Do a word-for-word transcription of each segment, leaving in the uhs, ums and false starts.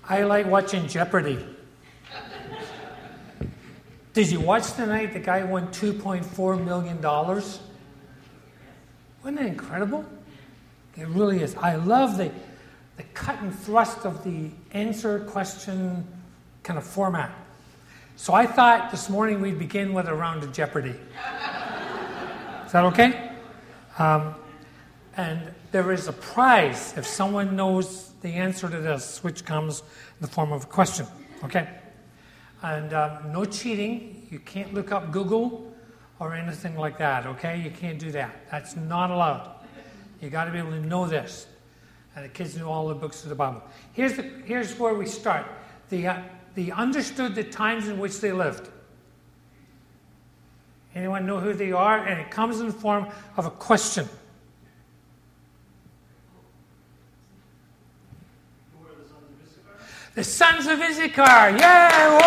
I like watching Jeopardy. Did you watch tonight? The guy won two point four million dollars. Wasn't that incredible? It really is. I love the, the cut and thrust of the answer question kind of format. So I thought this morning we'd begin with a round of Jeopardy. Is that okay? Um, and there is a prize if someone knows the answer to this, which comes in the form of a question. Okay? And um, no cheating. You can't look up Google or anything like that, okay? You can't do that. That's not allowed. You got to be able to know this. And the kids know all the books of the Bible. Here's the, here's where we start. The, uh, the understood the times in which they lived. Anyone know who they are? And it comes in the form of a question. Who are the sons of Issachar? The sons of Issachar. Yeah!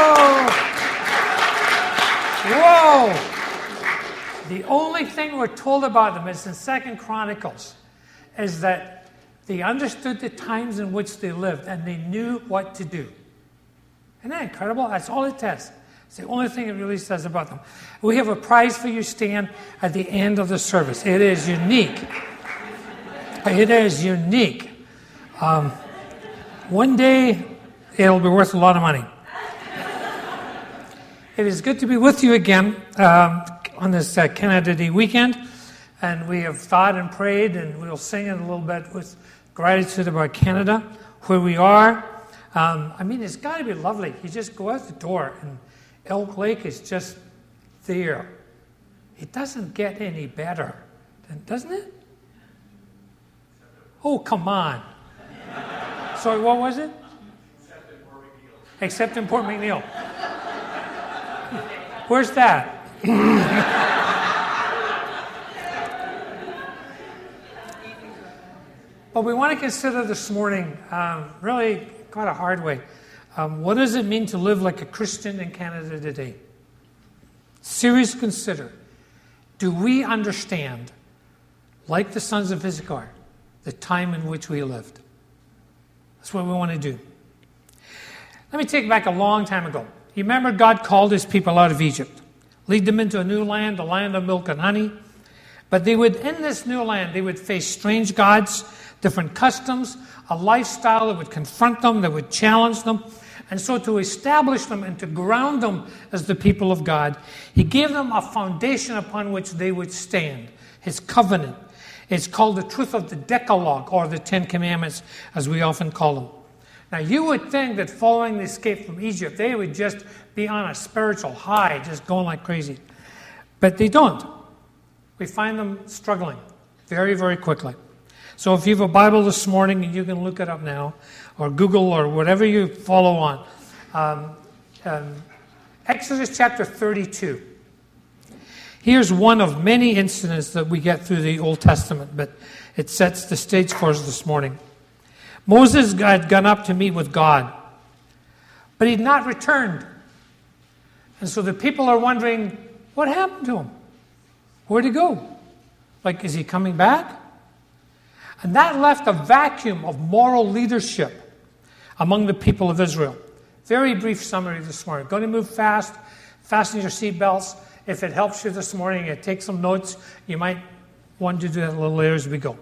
Whoa! Whoa! The only thing we're told about them is in Second Chronicles, is that they understood the times in which they lived and they knew what to do. Isn't that incredible? That's all it says. It's the only thing it really says about them. We have a prize for you, Stan, at the end of the service. It is unique. It is unique. Um, one day, it'll be worth a lot of money. It is good to be with you again um, on this uh, Canada Day weekend. And we have thought and prayed, and we'll sing it a little bit with gratitude about Canada, where we are. Um, I mean, it's got to be lovely. You just go out the door, and Elk Lake is just there. It doesn't get any better, doesn't it? Oh, come on. Sorry, what was it? Except in Port McNeil. Except in Port McNeil. Where's that? But we want to consider this morning, um, really quite a hard way, um, what does it mean to live like a Christian in Canada today? Seriously consider. Do we understand, like the sons of Issachar, the time in which we lived? That's what we want to do. Let me take it back a long time ago. You remember God called his people out of Egypt, lead them into a new land, a land of milk and honey. But they would, in this new land, they would face strange gods, different customs, a lifestyle that would confront them, that would challenge them. And so to establish them and to ground them as the people of God, he gave them a foundation upon which they would stand, his covenant. It's called the truth of the Decalogue, or the Ten Commandments, as we often call them. Now, you would think that following the escape from Egypt, they would just be on a spiritual high, just going like crazy. But they don't. We find them struggling very, very quickly. So if you have a Bible this morning, and you can look it up now, or Google, or whatever you follow on. Um, um, Exodus chapter thirty-two. Here's one of many incidents that we get through the Old Testament, but it sets the stage for us this morning. Moses had gone up to meet with God, but he'd not returned. And so the people are wondering, what happened to him? Where'd he go? Like, is he coming back? And that left a vacuum of moral leadership among the people of Israel. Very brief summary this morning. Going to move fast. Fasten your seatbelts. If it helps you this morning, and take some notes. You might want to do that a little later as we go.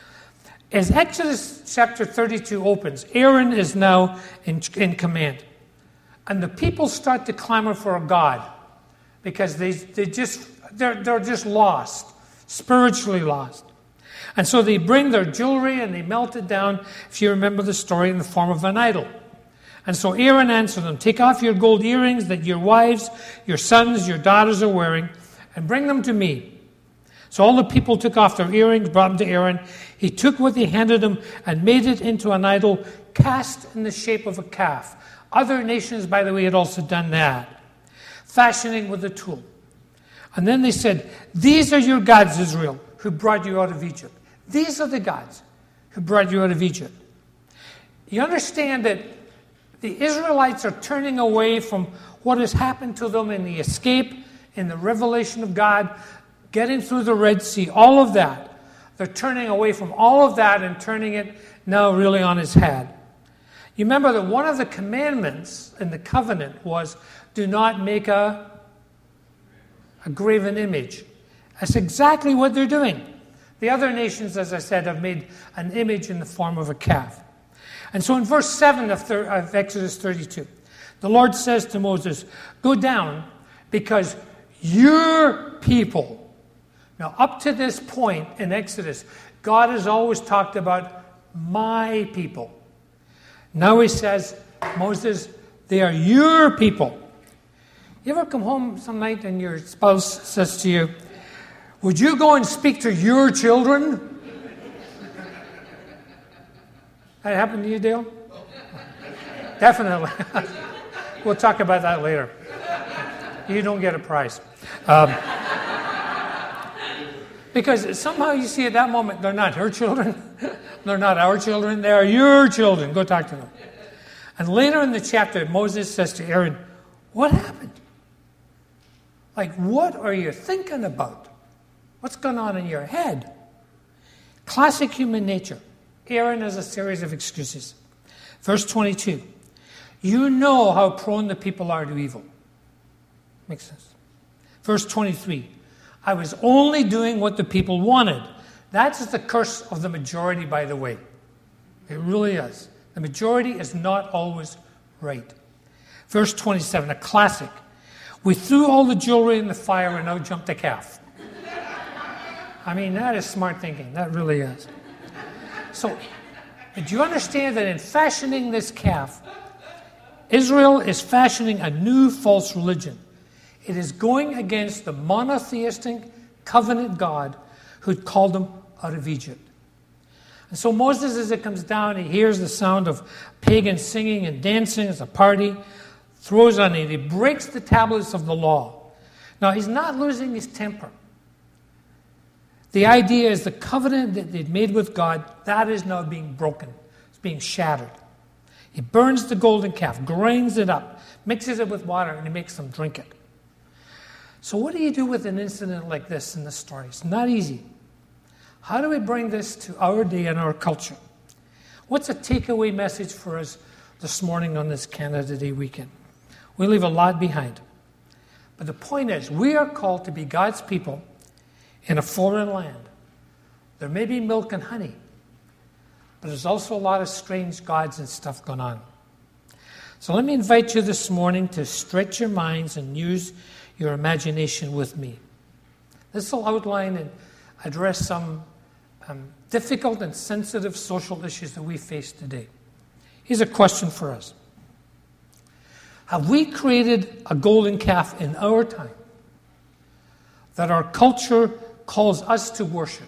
As Exodus chapter thirty-two opens, Aaron is now in, in command. And the people start to clamor for a God because they, they just, they're, they're just lost, spiritually lost. And so they bring their jewelry and they melt it down, if you remember the story, in the form of an idol. And so Aaron answered them, take off your gold earrings that your wives, your sons, your daughters are wearing, and bring them to me. So all the people took off their earrings, brought them to Aaron. He took what they handed him and made it into an idol cast in the shape of a calf. Other nations, by the way, had also done that, fashioning with a tool. And then they said, these are your gods, Israel, who brought you out of Egypt. These are the gods who brought you out of Egypt. You understand that the Israelites are turning away from what has happened to them in the escape, in the revelation of God, getting through the Red Sea, all of that. They're turning away from all of that and turning it now really on its head. You remember that one of the commandments in the covenant was, do not make a, a graven image. That's exactly what they're doing. The other nations, as I said, have made an image in the form of a calf. And so in verse seven of, thir- of Exodus thirty-two, the Lord says to Moses, go down because your people. Now, up to this point in Exodus, God has always talked about my people. Now he says, Moses, they are your people. You ever come home some night and your spouse says to you, would you go and speak to your children? That happened to you, Dale? Definitely. We'll talk about that later. You don't get a prize. Um, because somehow you see at that moment, they're not her children. They're not our children. They are your children. Go talk to them. And later in the chapter, Moses says to Aaron, what happened? Like, what are you thinking about? What's going on in your head? Classic human nature. Aaron has a series of excuses. Verse twenty-two. You know how prone the people are to evil. Makes sense. Verse twenty-three. I was only doing what the people wanted. That's the curse of the majority, by the way. It really is. The majority is not always right. Verse twenty-seven, a classic. We threw all the jewelry in the fire and now jumped the calf. I mean, that is smart thinking. That really is. So, do you understand that in fashioning this calf, Israel is fashioning a new false religion? It is going against the monotheistic covenant God who'd called them out of Egypt. And so Moses, as it comes down, he hears the sound of pagan singing and dancing as a party, throws on it. He breaks the tablets of the law. Now, he's not losing his temper. The idea is the covenant that they'd made with God, that is now being broken. It's being shattered. He burns the golden calf, grinds it up, mixes it with water, and he makes them drink it. So what do you do with an incident like this in the story? It's not easy. How do we bring this to our day and our culture? What's a takeaway message for us this morning on this Canada Day weekend? We leave a lot behind. But the point is, we are called to be God's people in a foreign land. There may be milk and honey, but there's also a lot of strange gods and stuff going on. So let me invite you this morning to stretch your minds and use your imagination with me. This will outline and address some um, difficult and sensitive social issues that we face today. Here's a question for us. Have we created a golden calf in our time that our culture calls us to worship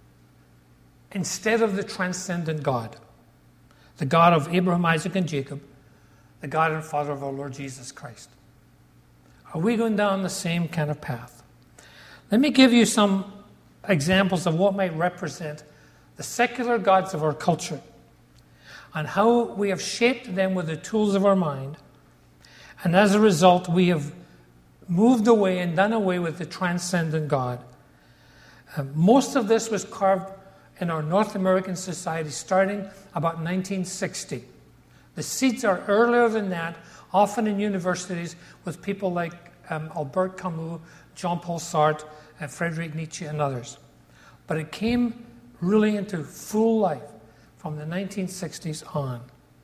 instead of the transcendent God, the God of Abraham, Isaac, and Jacob, the God and Father of our Lord Jesus Christ? Are we going down the same kind of path? Let me give you some examples of what might represent the secular gods of our culture and how we have shaped them with the tools of our mind, and as a result we have moved away and done away with the transcendent God. Uh, most of this was carved in our North American society starting about nineteen sixty. The seeds are earlier than that, often in universities with people like um, Albert Camus, Jean-Paul Sartre, and Friedrich Nietzsche, and others. But it came really into full life from the nineteen sixties on.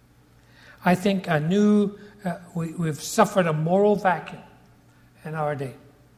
I think a new, uh, we, we've suffered a moral vacuum in our day.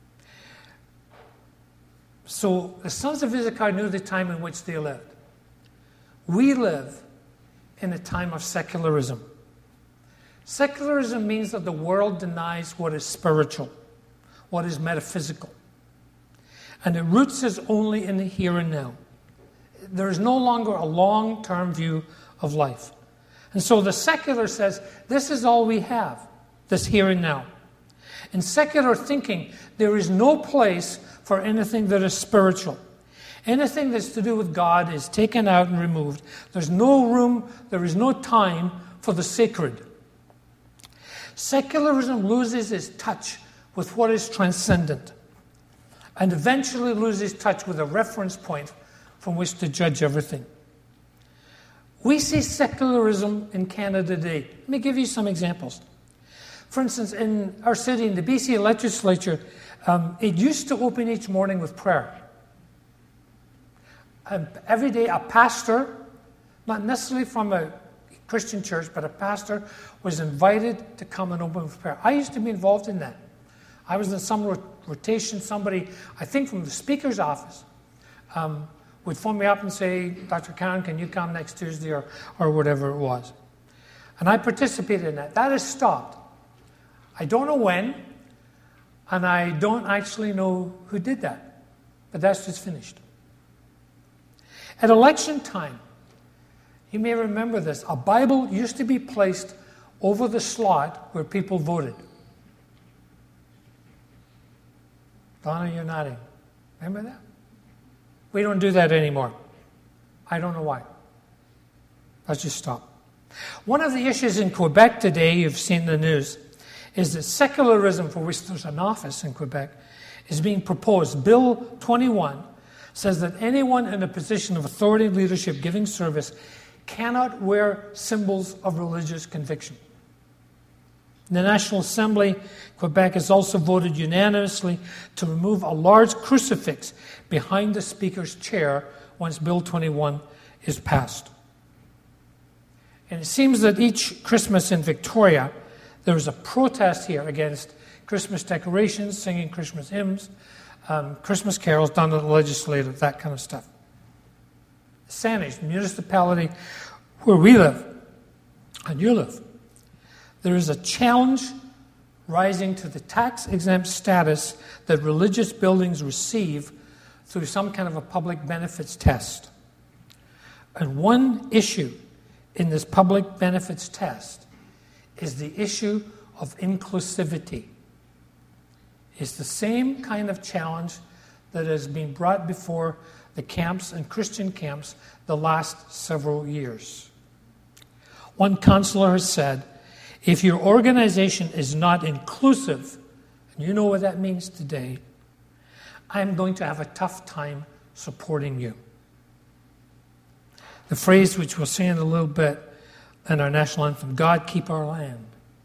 So the sons of Issachar knew the time in which they lived. We live in a time of secularism. Secularism means that the world denies what is spiritual, what is metaphysical. And it roots us only in the here and now. There is no longer a long-term view of life. And so the secular says, this is all we have, this here and now. In secular thinking, there is no place for anything that is spiritual. Anything that's to do with God is taken out and removed. There's no room, there is no time for the sacred. Secularism loses its touch with what is transcendent and eventually loses touch with a reference point from which to judge everything. We see secularism in Canada today. Let me give you some examples. For instance, in our city, in the B C legislature, um, it used to open each morning with prayer. And every day, a pastor, not necessarily from a Christian church, but a pastor was invited to come and open with prayer. I used to be involved in that. I was in some rotation. Somebody, I think from the speaker's office, um, would phone me up and say, Doctor Karen, can you come next Tuesday, or, or whatever it was. And I participated in that. That has stopped. I don't know when, and I don't actually know who did that. But that's just finished. At election time, you may remember this, a Bible used to be placed over the slot where people voted. Donna, you're nodding. Remember that? We don't do that anymore. I don't know why. Let's just stop. One of the issues in Quebec today, you've seen the news, is that secularism, for which there's an office in Quebec, is being proposed. Bill twenty-one says that anyone in a position of authority, leadership, giving service cannot wear symbols of religious conviction. The National Assembly, Quebec, has also voted unanimously to remove a large crucifix behind the Speaker's chair once Bill twenty-one is passed. And it seems that each Christmas in Victoria, there is a protest here against Christmas decorations, singing Christmas hymns, um, Christmas carols done at the legislative, that kind of stuff. Saanich, municipality where we live, and you live, there is a challenge rising to the tax-exempt status that religious buildings receive through some kind of a public benefits test. And one issue in this public benefits test is the issue of inclusivity. It's the same kind of challenge that has been brought before the camps and Christian camps the last several years. One counselor has said, if your organization is not inclusive, and you know what that means today, I'm going to have a tough time supporting you. The phrase which we'll say in a little bit in our national anthem, God keep our land,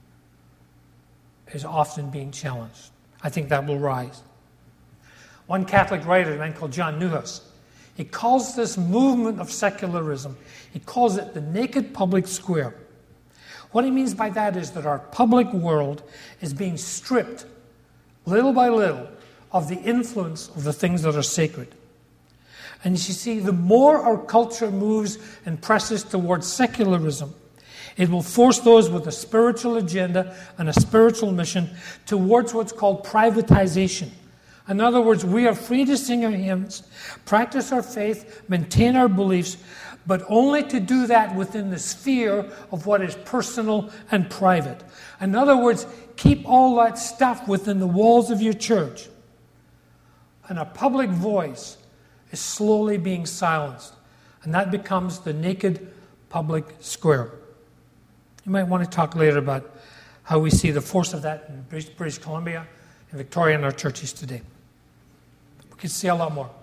is often being challenged. I think that will rise. One Catholic writer, a man called John Newhouse, he calls this movement of secularism, he calls it the naked public square. What he means by that is that our public world is being stripped, little by little, of the influence of the things that are sacred. And you see, the more our culture moves and presses towards secularism, it will force those with a spiritual agenda and a spiritual mission towards what's called privatization. In other words, we are free to sing our hymns, practice our faith, maintain our beliefs, but only to do that within the sphere of what is personal and private. In other words, keep all that stuff within the walls of your church. And a public voice is slowly being silenced. And that becomes the naked public square. You might want to talk later about how we see the force of that in British, British Columbia and Victoria and our churches today. We can see a lot more.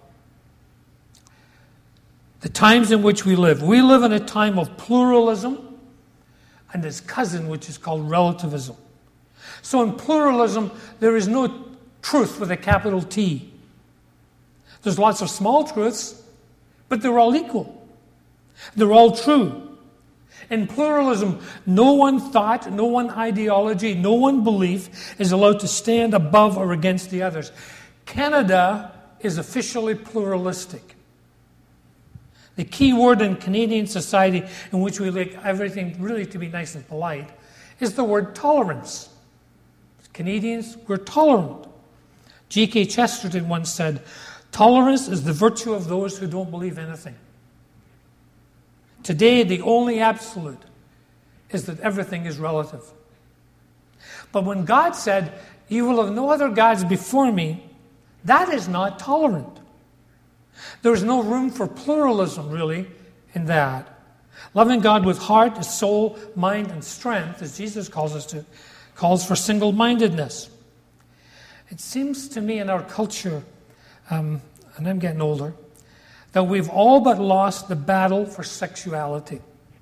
The times in which we live. We live in a time of pluralism and its cousin, which is called relativism. So in pluralism, there is no truth with a capital T. There's lots of small truths, but they're all equal. They're all true. In pluralism, no one thought, no one ideology, no one belief is allowed to stand above or against the others. Canada is officially pluralistic. The key word in Canadian society, in which we like everything really to be nice and polite, is the word tolerance. As Canadians, we're tolerant. G K Chesterton once said, tolerance is the virtue of those who don't believe anything. Today, the only absolute is that everything is relative. But when God said, you will have no other gods before me, that is not tolerant. There's no room for pluralism, really, in that. Loving God with heart, soul, mind, and strength, as Jesus calls us to, calls for single-mindedness. It seems to me in our culture, um, and I'm getting older, that we've all but lost the battle for sexuality.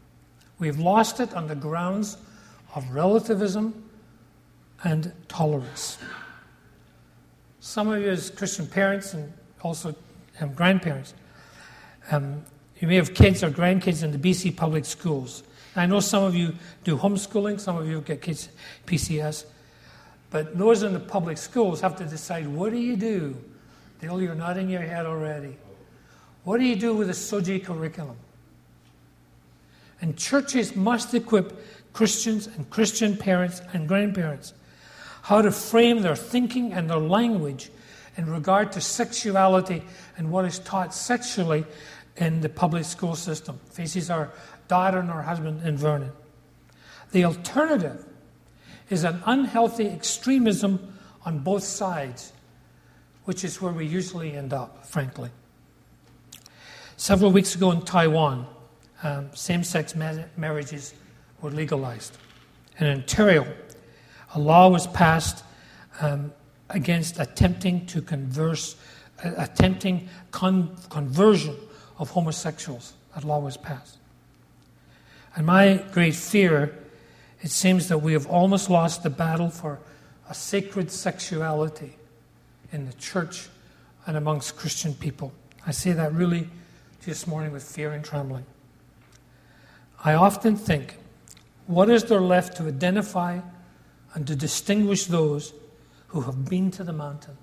We've lost it on the grounds of relativism and tolerance. Some of you as Christian parents and also um, grandparents, um, you may have kids or grandkids in the B C public schools. I know some of you do homeschooling, some of you get kids P C S, but those in the public schools have to decide, what do you do? Dale, you're nodding your head already. What do you do with the SOGI curriculum? And churches must equip Christians and Christian parents and grandparents how to frame their thinking and their language in regard to sexuality and what is taught sexually in the public school system. Faces our daughter and her husband in Vernon. The alternative is an unhealthy extremism on both sides, which is where we usually end up, frankly. Several weeks ago in Taiwan, um, same-sex ma- marriages were legalized. In Ontario, a law was passed um, against attempting to converse, uh, attempting con- conversion of homosexuals. That law was passed. And my great fear, it seems that we have almost lost the battle for a sacred sexuality in the church and amongst Christian people. I say that really this morning with fear and trembling. I often think, what is there left to identify and to distinguish those who have been to the mountain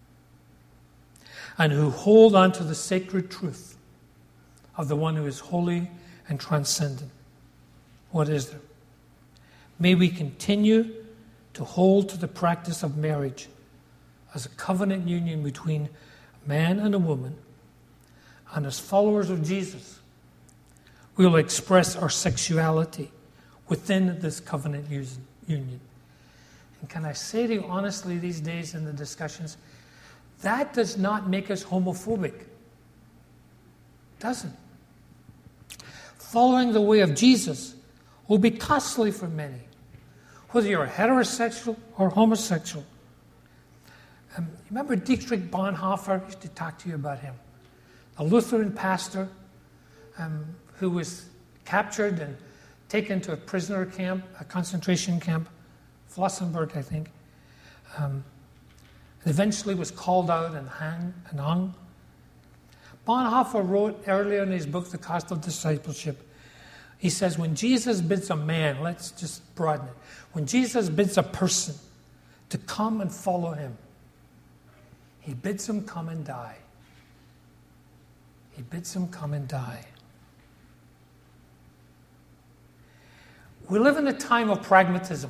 and who hold on to the sacred truth of the one who is holy and transcendent? What is there? May we continue to hold to the practice of marriage as a covenant union between a man and a woman, and as followers of Jesus, we will express our sexuality within this covenant union. And can I say to you honestly these days in the discussions, that does not make us homophobic. It doesn't. Following the way of Jesus will be costly for many, whether you're heterosexual or homosexual. Um, remember Dietrich Bonhoeffer? I used to talk to you about him. A Lutheran pastor um, who was captured and taken to a prisoner camp, a concentration camp, Flossenburg, I think. Um, eventually was called out and hung, and hung. Bonhoeffer wrote earlier in his book, The Cost of Discipleship, he says, when Jesus bids a man, let's just broaden it, when Jesus bids a person to come and follow him, he bids him come and die. He bids him come and die. We live in a time of pragmatism.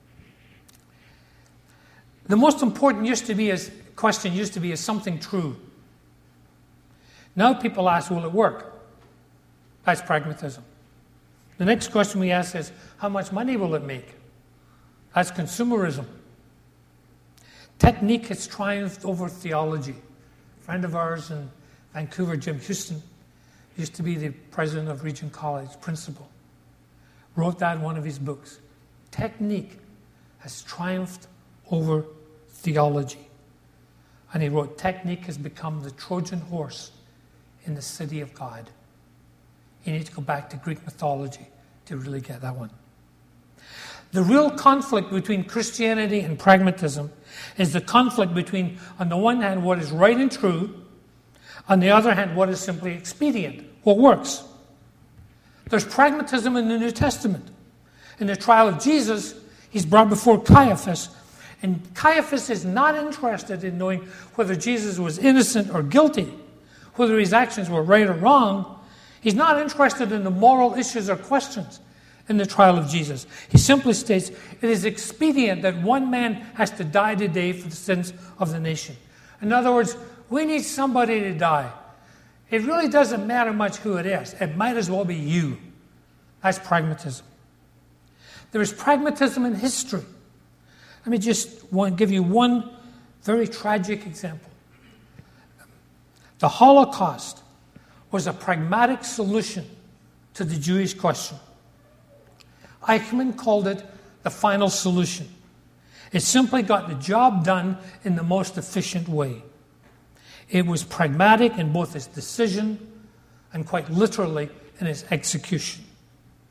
The most important used to be is, question used to be, is something true? Now people ask, will it work? That's pragmatism. The next question we ask is, how much money will it make? That's consumerism. Technique has triumphed over theology. A friend of ours in Vancouver, Jim Houston, used to be the president of Regent College, principal, wrote that in one of his books. Technique has triumphed over theology. And he wrote, technique has become the Trojan horse in the city of God. You need to go back to Greek mythology to really get that one. The real conflict between Christianity and pragmatism is the conflict between, on the one hand, what is right and true, on the other hand, what is simply expedient, what works. There's pragmatism in the New Testament. In the trial of Jesus, he's brought before Caiaphas, and Caiaphas is not interested in knowing whether Jesus was innocent or guilty, whether his actions were right or wrong. He's not interested in the moral issues or questions in the trial of Jesus. He simply states, it is expedient that one man has to die today for the sins of the nation. In other words, we need somebody to die. It really doesn't matter much who it is. It might as well be you. That's pragmatism. There is pragmatism in history. Let me just one, give you one very tragic example. The Holocaust was a pragmatic solution to the Jewish question. Eichmann called it the final solution. It simply got the job done in the most efficient way. It was pragmatic in both its decision and quite literally in its execution.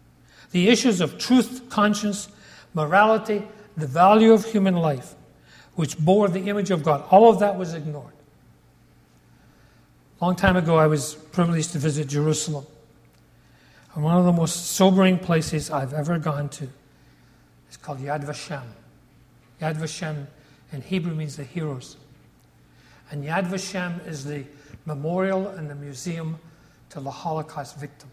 The issues of truth, conscience, morality, the value of human life, which bore the image of God, all of that was ignored. A long time ago, I was privileged to visit Jerusalem. And one of the most sobering places I've ever gone to is called Yad Vashem. Yad Vashem in Hebrew means the heroes. And Yad Vashem is the memorial and the museum to the Holocaust victims.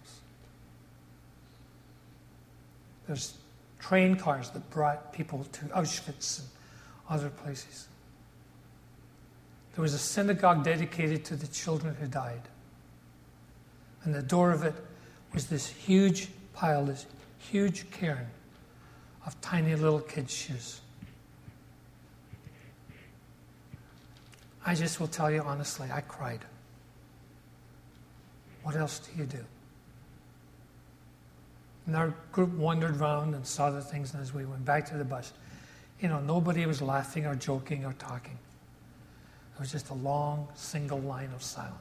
There's train cars that brought people to Auschwitz and other places. There was a synagogue dedicated to the children who died. And the door of it was this huge pile, this huge cairn of tiny little kids' shoes. I just will tell you honestly, I cried. What else do you do? And our group wandered around and saw the things, and as we went back to the bus, you know, nobody was laughing or joking or talking. It was just a long, single line of silence.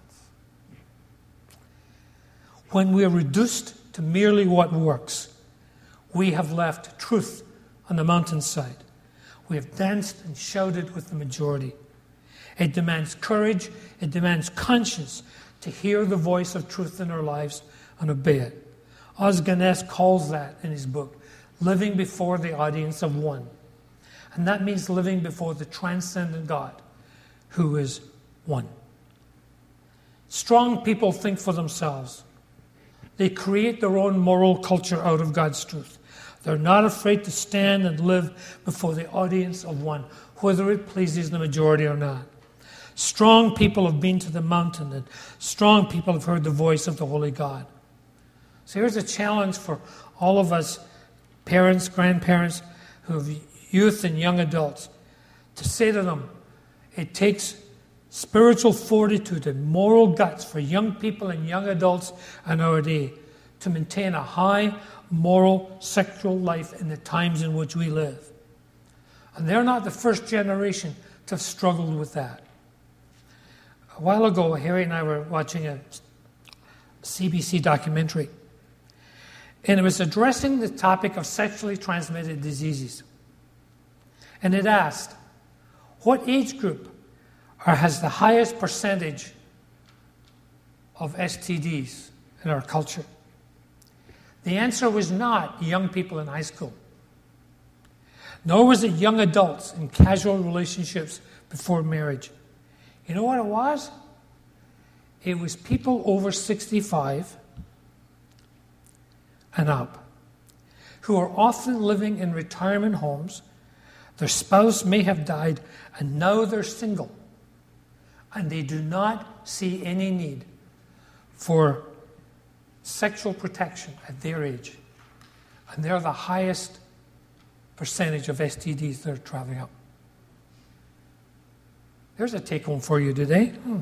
When we are reduced to merely what works, we have left truth on the mountainside. We have danced and shouted with the majority. It demands courage, it demands conscience to hear the voice of truth in our lives and obey it. Os Guinness calls that in his book, living before the audience of one. And that means living before the transcendent God, who is one. Strong people think for themselves. They create their own moral culture out of God's truth. They're not afraid to stand and live before the audience of one, whether it pleases the majority or not. Strong people have been to the mountain, and strong people have heard the voice of the Holy God. So here's a challenge for all of us, parents, grandparents, who have youth and young adults, to say to them, it takes spiritual fortitude and moral guts for young people and young adults in our day to maintain a high moral sexual life in the times in which we live. And they're not the first generation to have struggled with that. A while ago, Harry and I were watching a C B C documentary, and it was addressing the topic of sexually transmitted diseases. And it asked, what age group or has the highest percentage of S T Ds in our culture? The answer was not young people in high school. Nor was it young adults in casual relationships before marriage. You know what it was? It was people over sixty-five and up who are often living in retirement homes. Their spouse may have died and now they're single. And they do not see any need for sexual protection at their age. And they're the highest percentage of S T Ds that are traveling up. There's a take-home for you today. Hmm.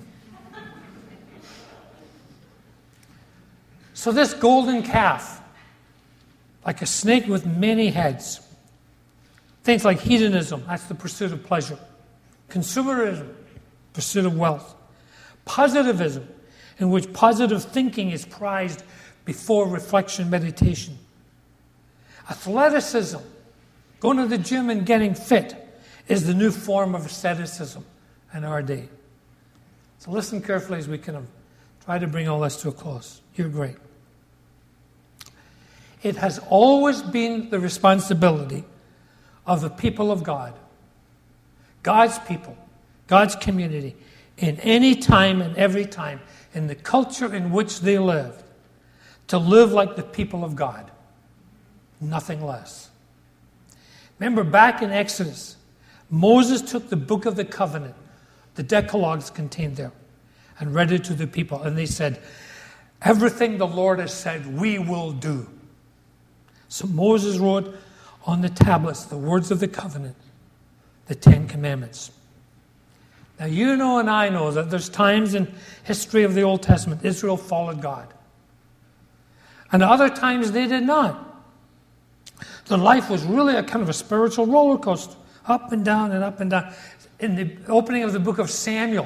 So this golden calf, like a snake with many heads, things like hedonism, that's the pursuit of pleasure. Consumerism, pursuit of wealth. Positivism, in which positive thinking is prized before reflection, meditation. Athleticism, going to the gym and getting fit, is the new form of asceticism in our day. So listen carefully as we kind of try to bring all this to a close. You're great. It has always been the responsibility of the people of God, God's people, God's community, in any time and every time, in the culture in which they lived, to live like the people of God. Nothing less. Remember back in Exodus, Moses took the book of the covenant, the Decalogues contained there, and read it to the people. And they said, everything the Lord has said, we will do. So Moses wrote on the tablets the words of the covenant, the Ten Commandments. Now you know and I know that there's times in history of the Old Testament Israel followed God. And other times they did not. Their life was really a kind of a spiritual roller coaster, up and down and up and down. In the opening of the book of Samuel,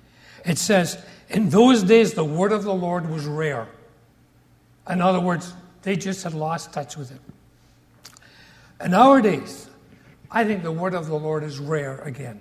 it says, in those days the word of the Lord was rare. In other words, they just had lost touch with it. In our days, I think the word of the Lord is rare again.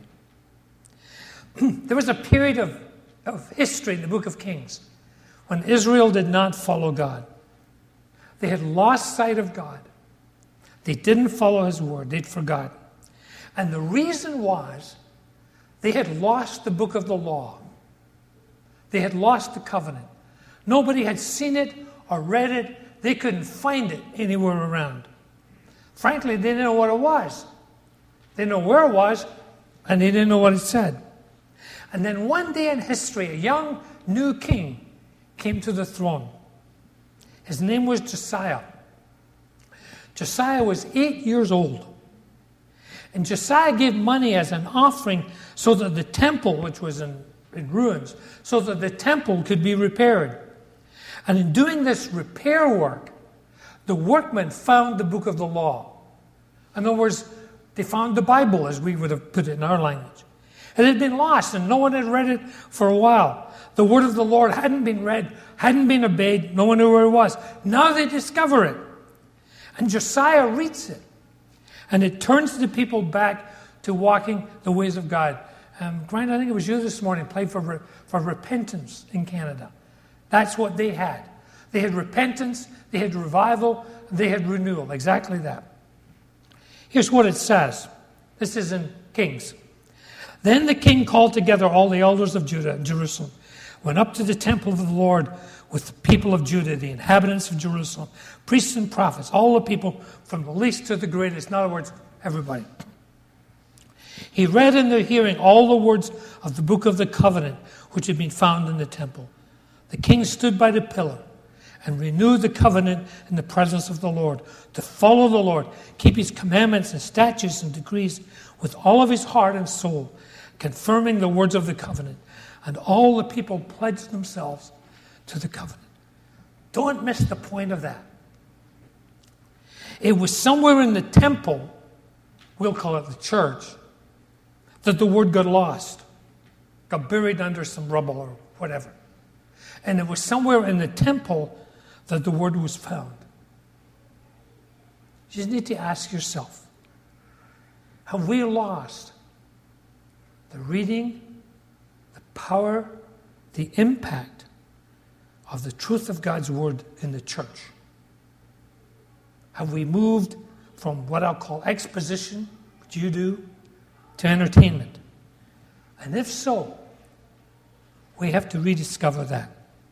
There was a period of, of history in the book of Kings when Israel did not follow God. They had lost sight of God. They didn't follow his word. They'd forgotten. And the reason was they had lost the book of the law. They had lost the covenant. Nobody had seen it or read it. They couldn't find it anywhere around. Frankly, they didn't know what it was. They didn't know where it was, and they didn't know what it said. And then one day in history, a young new king came to the throne. His name was Josiah. Josiah was eight years old. And Josiah gave money as an offering so that the temple, which was in, in ruins, so that the temple could be repaired. And in doing this repair work, the workmen found the book of the law. In other words, they found the Bible, as we would have put it in our language. It had been lost, and no one had read it for a while. The word of the Lord hadn't been read, hadn't been obeyed. No one knew where it was. Now they discover it. And Josiah reads it. And it turns the people back to walking the ways of God. Um, Brian, I think it was you this morning, played for, re- for repentance in Canada. That's what they had. They had repentance, they had revival, they had renewal. Exactly that. Here's what it says. This is in Kings. Then the king called together all the elders of Judah and Jerusalem, went up to the temple of the Lord with the people of Judah, the inhabitants of Jerusalem, priests and prophets, all the people from the least to the greatest, in other words, everybody. He read in their hearing all the words of the book of the covenant which had been found in the temple. The king stood by the pillar and renewed the covenant in the presence of the Lord, to follow the Lord, keep his commandments and statutes and decrees with all of his heart and soul, confirming the words of the covenant. And all the people pledged themselves to the covenant. Don't miss the point of that. It was somewhere in the temple, we'll call it the church, that the word got lost, got buried under some rubble or whatever. And it was somewhere in the temple that the word was found. You just need to ask yourself, have we lost the reading, the power, the impact of the truth of God's word in the church? Have we moved from what I'll call exposition, which you do, to entertainment? And if so, we have to rediscover that.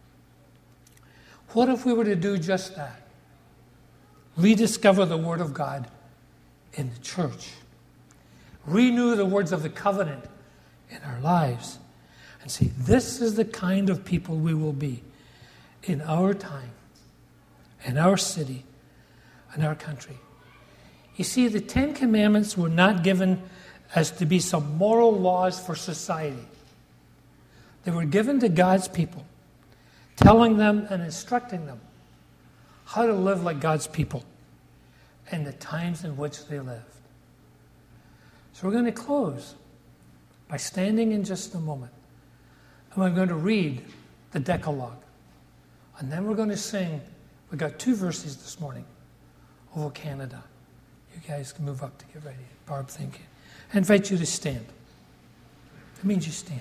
What if we were to do just that? Rediscover the Word of God in the church. Renew the words of the covenant in our lives. And say, this is the kind of people we will be in our time, in our city, in our country. You see, the Ten Commandments were not given as to be some moral laws for society. They were given to God's people, telling them and instructing them how to live like God's people in the times in which they lived. So we're going to close by standing in just a moment. And we're going to read the Decalogue. And then we're going to sing. We've got two verses this morning over Canada. You guys can move up to get ready. Barb, thank you. I invite you to stand. That means you stand.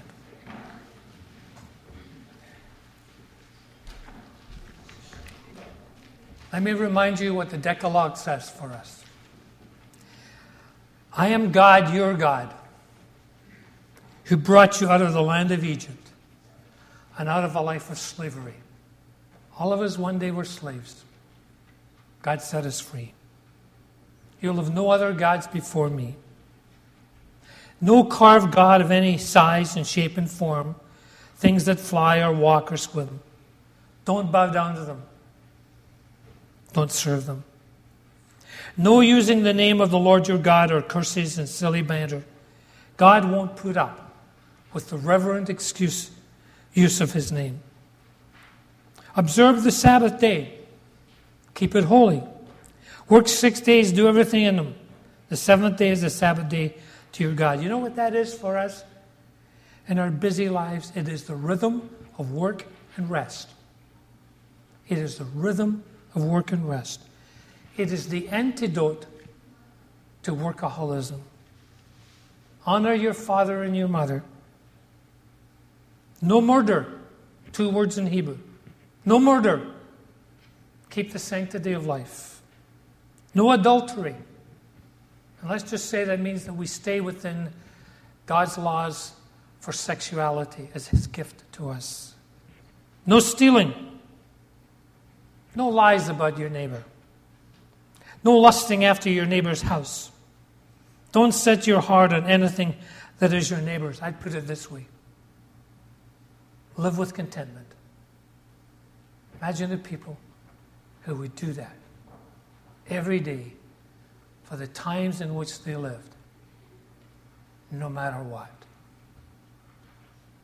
Let me remind you what the Decalogue says for us. I am God, your God, who brought you out of the land of Egypt and out of a life of slavery. All of us one day were slaves. God set us free. You'll have no other gods before me. No carved god of any size and shape and form, things that fly or walk or swim. Don't bow down to them. Don't serve them. No using the name of the Lord your God or curses and silly banter. God won't put up with the reverent excuse use of his name. Observe the Sabbath day. Keep it holy. Work six days, do everything in them. The seventh day is the Sabbath day to your God. You know what that is for us? In our busy lives, it is the rhythm of work and rest. It is the rhythm of work and rest. It is the antidote to workaholism. Honor your father and your mother. No murder. Two words in Hebrew. No murder. Keep the sanctity of life. No adultery. And let's just say that means that we stay within God's laws for sexuality as His gift to us. No stealing. No lies about your neighbor. No lusting after your neighbor's house. Don't set your heart on anything that is your neighbor's. I'd put it this way. Live with contentment. Imagine the people who would do that every day for the times in which they lived, no matter what.